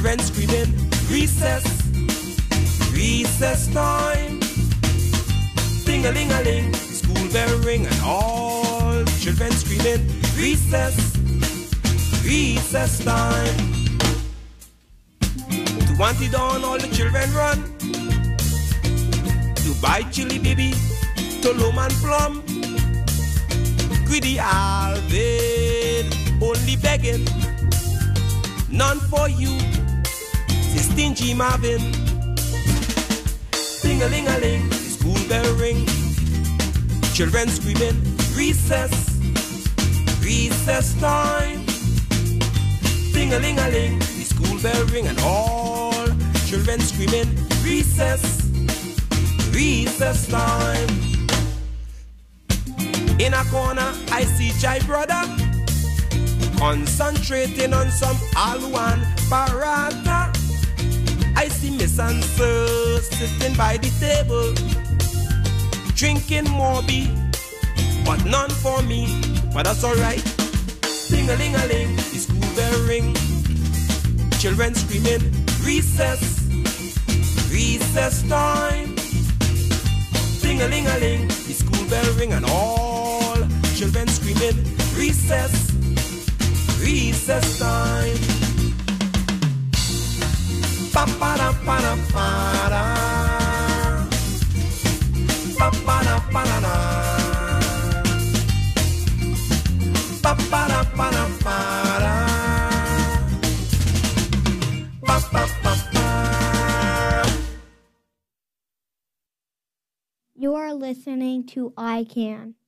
Children screaming, recess, recess time. Ding-a-ling-a-ling, school bell ring, and all children screaming, recess, recess time. To Auntie Dawn, all the children run. To buy chili baby, to Lom and Plum. Greedy Alvin, only begging, none for you, say stingy Marvin. Ding-a-ling-a-ling, the school bell ring. Children screaming, recess, recess time. Ding-a-ling-a-ling, the school bell ring, and all children screaming, recess, recess time. In a corner, I see Jai brother concentrating on some Alwan Parata. I see Miss Answer sitting by the table, drinking Morbi, but none for me, but that's alright. Ding-a-ling-a-ling, the school bell ring. Children screaming, recess, recess time. Ding-a-ling-a-ling, the school bell ring, and all children screaming, recess, recess time. Pa-pa-da-pa-da-pa-da, pa-pa-da-pa-da-da, pa-pa-da-pa-da-pa-da, pa-pa-pa-pa. You are listening to I Can.